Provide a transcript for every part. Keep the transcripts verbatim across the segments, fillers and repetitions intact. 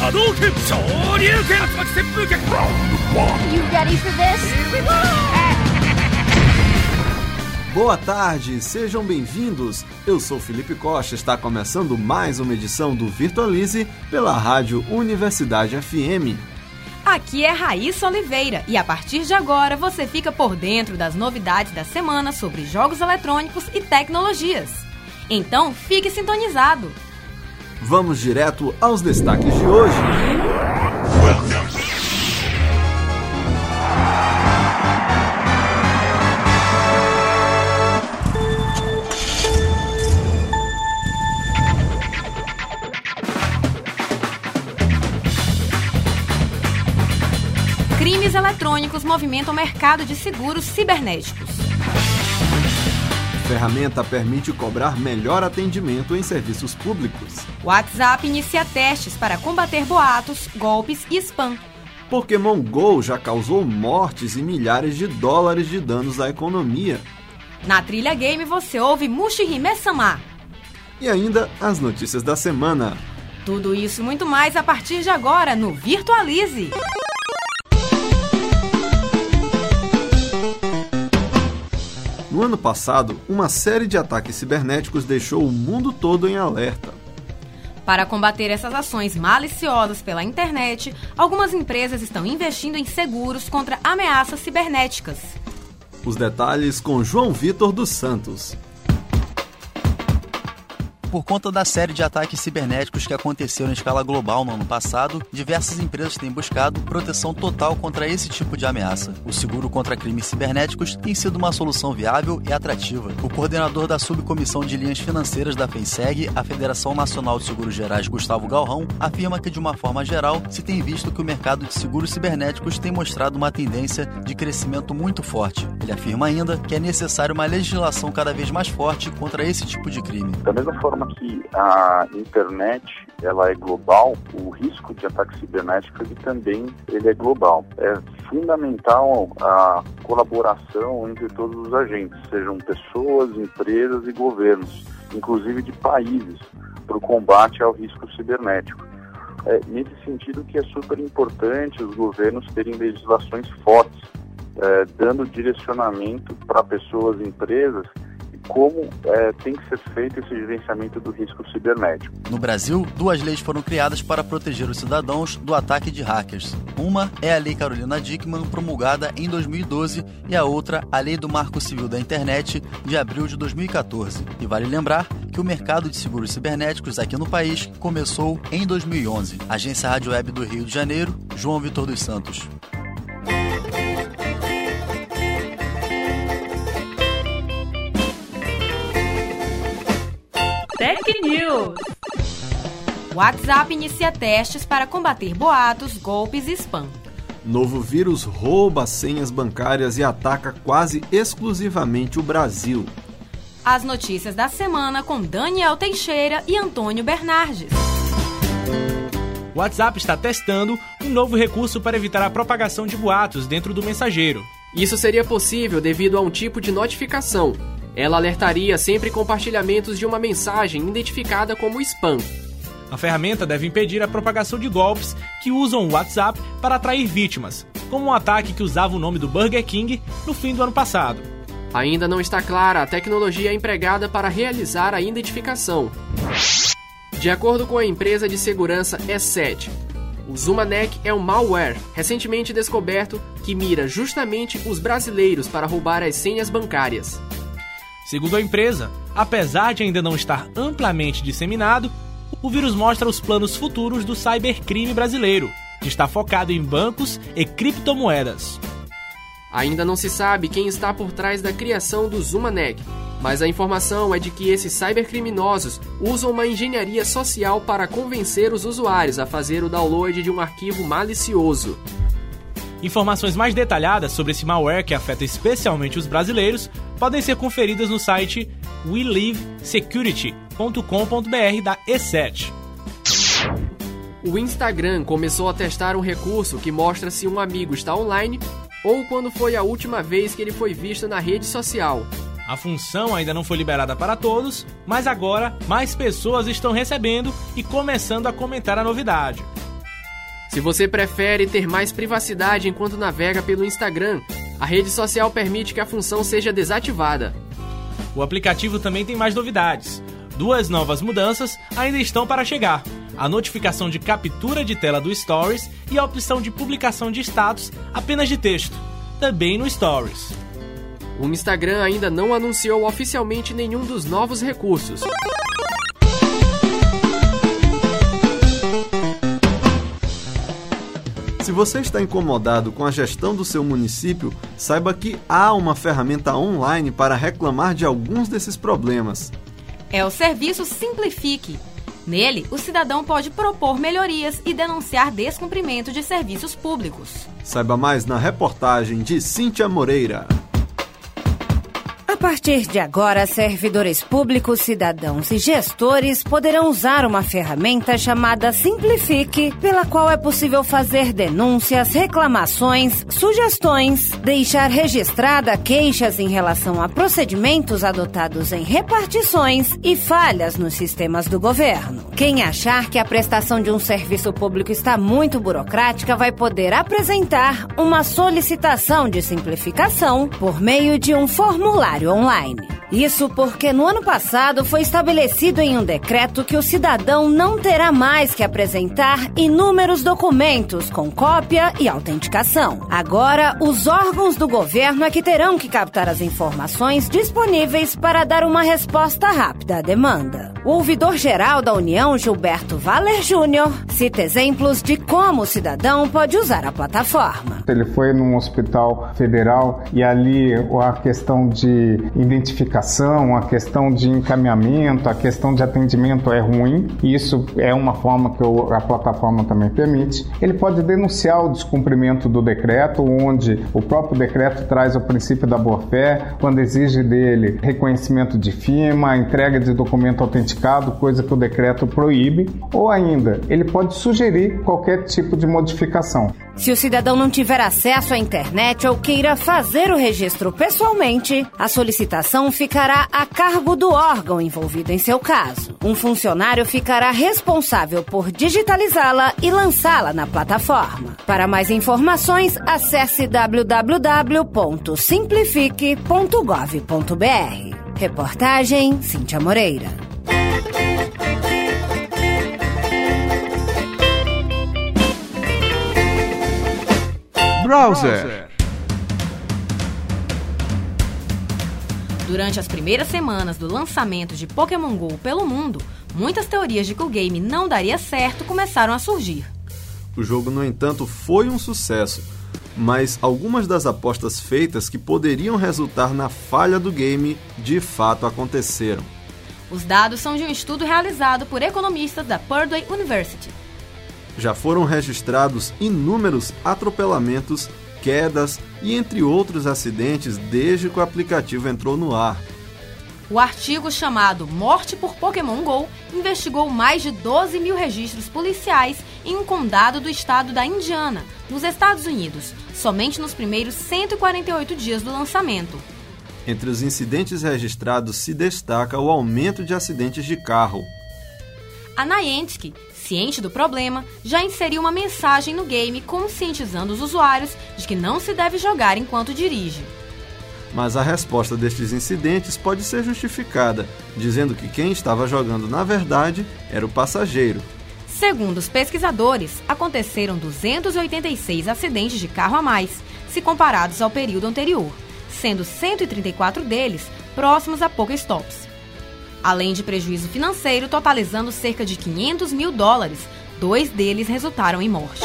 Hadouken! Shoryuken! Tatsumaki Seppuken! You ready for this? Here we go! Boa tarde, sejam bem-vindos. Eu sou Felipe Costa, está começando mais uma edição do Virtualize pela Rádio Universidade F M. Aqui é Raíssa Oliveira e a partir de agora você fica por dentro das novidades da semana sobre jogos eletrônicos e tecnologias. Então fique sintonizado. Vamos direto aos destaques de hoje. Crimes eletrônicos movimentam o mercado de seguros cibernéticos. A ferramenta permite cobrar melhor atendimento em serviços públicos. O WhatsApp inicia testes para combater boatos, golpes e spam. Pokémon Go já causou mortes e milhares de dólares de danos à economia. Na Trilha Game você ouve Mushihime-sama. E ainda as notícias da semana. Tudo isso e muito mais a partir de agora no Virtualize. No ano passado, uma série de ataques cibernéticos deixou o mundo todo em alerta. Para combater essas ações maliciosas pela internet, algumas empresas estão investindo em seguros contra ameaças cibernéticas. Os detalhes com João Vitor dos Santos. Por conta da série de ataques cibernéticos que aconteceram em escala global no ano passado, diversas empresas têm buscado proteção total contra esse tipo de ameaça. O seguro contra crimes cibernéticos tem sido uma solução viável e atrativa. O coordenador da Subcomissão de Linhas Financeiras da FENSEG, a Federação Nacional de Seguros Gerais, Gustavo Galrão, afirma que, de uma forma geral, se tem visto que o mercado de seguros cibernéticos tem mostrado uma tendência de crescimento muito forte. Ele afirma ainda que é necessário uma legislação cada vez mais forte contra esse tipo de crime. Da mesma forma que a internet ela é global, o risco de ataque cibernético ele também ele é global. É fundamental a colaboração entre todos os agentes, sejam pessoas, empresas e governos, inclusive de países, para o combate ao risco cibernético. É nesse sentido que é super importante os governos terem legislações fortes, é, dando direcionamento para pessoas e empresas como é, tem que ser feito esse gerenciamento do risco cibernético. No Brasil, duas leis foram criadas para proteger os cidadãos do ataque de hackers. Uma é a Lei Carolina Dickmann, promulgada em dois mil e doze, e a outra, a Lei do Marco Civil da Internet, de abril de dois mil e catorze. E vale lembrar que o mercado de seguros cibernéticos aqui no país começou em dois mil e onze. Agência Rádio Web do Rio de Janeiro, João Vitor dos Santos. Tech News. O WhatsApp inicia testes para combater boatos, golpes e spam. Novo vírus rouba senhas bancárias e ataca quase exclusivamente o Brasil. As notícias da semana com Daniel Teixeira e Antônio Bernardes. O WhatsApp está testando um novo recurso para evitar a propagação de boatos dentro do mensageiro. Isso seria possível devido a um tipo de notificação. Ela alertaria sempre compartilhamentos de uma mensagem identificada como spam. A ferramenta deve impedir a propagação de golpes que usam o WhatsApp para atrair vítimas, como um ataque que usava o nome do Burger King no fim do ano passado. Ainda não está clara a tecnologia empregada para realizar a identificação. De acordo com a empresa de segurança E sete, o Zumanek é um malware recentemente descoberto que mira justamente os brasileiros para roubar as senhas bancárias. Segundo a empresa, apesar de ainda não estar amplamente disseminado, o vírus mostra os planos futuros do cybercrime brasileiro, que está focado em bancos e criptomoedas. Ainda não se sabe quem está por trás da criação do Zumanek, mas a informação é de que esses cybercriminosos usam uma engenharia social para convencer os usuários a fazer o download de um arquivo malicioso. Informações mais detalhadas sobre esse malware que afeta especialmente os brasileiros podem ser conferidas no site we live security ponto com ponto b r da E sete. O Instagram começou a testar um recurso que mostra se um amigo está online ou quando foi a última vez que ele foi visto na rede social. A função ainda não foi liberada para todos, mas agora mais pessoas estão recebendo e começando a comentar a novidade. Se você prefere ter mais privacidade enquanto navega pelo Instagram, a rede social permite que a função seja desativada. O aplicativo também tem mais novidades. Duas novas mudanças ainda estão para chegar: a notificação de captura de tela do Stories e a opção de publicação de status apenas de texto, também no Stories. O Instagram ainda não anunciou oficialmente nenhum dos novos recursos. Se você está incomodado com a gestão do seu município, saiba que há uma ferramenta online para reclamar de alguns desses problemas. É o serviço Simplifique. Nele, o cidadão pode propor melhorias e denunciar descumprimento de serviços públicos. Saiba mais na reportagem de Cíntia Moreira. A partir de agora, servidores públicos, cidadãos e gestores poderão usar uma ferramenta chamada Simplifique, pela qual é possível fazer denúncias, reclamações, sugestões, deixar registrada queixas em relação a procedimentos adotados em repartições e falhas nos sistemas do governo. Quem achar que a prestação de um serviço público está muito burocrática vai poder apresentar uma solicitação de simplificação por meio de um formulário online. Isso porque no ano passado foi estabelecido em um decreto que o cidadão não terá mais que apresentar inúmeros documentos com cópia e autenticação. Agora, os órgãos do governo é que terão que captar as informações disponíveis para dar uma resposta rápida à demanda. O ouvidor-geral da União, Gilberto Valer Júnior, cita exemplos de como o cidadão pode usar a plataforma. Ele foi num hospital federal e ali a questão de identificação, a questão de encaminhamento, a questão de atendimento é ruim, e isso é uma forma que a plataforma também permite. Ele pode denunciar o descumprimento do decreto, onde o próprio decreto traz o princípio da boa-fé, quando exige dele reconhecimento de firma, entrega de documento autenticado, coisa que o decreto proíbe, ou ainda, ele pode sugerir qualquer tipo de modificação. Se o cidadão não tiver acesso à internet ou queira fazer o registro pessoalmente, a solicitação ficará a cargo do órgão envolvido em seu caso. Um funcionário ficará responsável por digitalizá-la e lançá-la na plataforma. Para mais informações, acesse w w w ponto simplifique ponto gov ponto b r. Reportagem Cíntia Moreira. Browser. Durante as primeiras semanas do lançamento de Pokémon GO pelo mundo, muitas teorias de que o game não daria certo começaram a surgir. O jogo, no entanto, foi um sucesso, mas algumas das apostas feitas que poderiam resultar na falha do game de fato aconteceram. Os dados são de um estudo realizado por economistas da Purdue University. Já foram registrados inúmeros atropelamentos, quedas e entre outros acidentes desde que o aplicativo entrou no ar. O artigo chamado Morte por Pokémon GO investigou mais de doze mil registros policiais em um condado do estado da Indiana, nos Estados Unidos, somente nos primeiros cento e quarenta e oito dias do lançamento. Entre os incidentes registrados se destaca o aumento de acidentes de carro. A Niantic, ciente do problema, já inseriu uma mensagem no game conscientizando os usuários de que não se deve jogar enquanto dirige. Mas a resposta destes incidentes pode ser justificada, dizendo que quem estava jogando na verdade era o passageiro. Segundo os pesquisadores, aconteceram duzentos e oitenta e seis acidentes de carro a mais, se comparados ao período anterior, sendo cento e trinta e quatro deles próximos a Pokéstops. Além de prejuízo financeiro totalizando cerca de quinhentos mil dólares, dois deles resultaram em morte.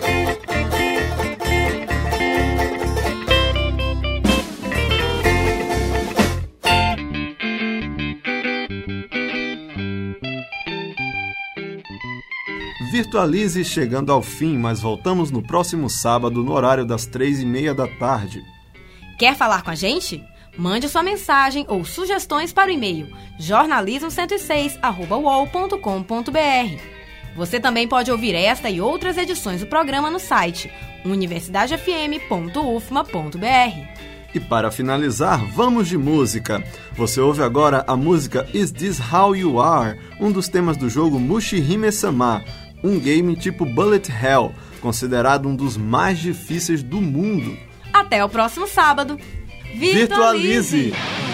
Virtualize chegando ao fim, mas voltamos no próximo sábado no horário das três e meia da tarde. Quer falar com a gente? Mande sua mensagem ou sugestões para o e-mail jornalismo cento e seis arroba u o l ponto com ponto b r. Você também pode ouvir esta e outras edições do programa no site universidade f m ponto u f m a ponto b r. E para finalizar, vamos de música. Você ouve agora a música Is This How You Are, um dos temas do jogo Mushihime-sama, um game tipo Bullet Hell, considerado um dos mais difíceis do mundo. Até o próximo sábado. Virtualize! Virtualize.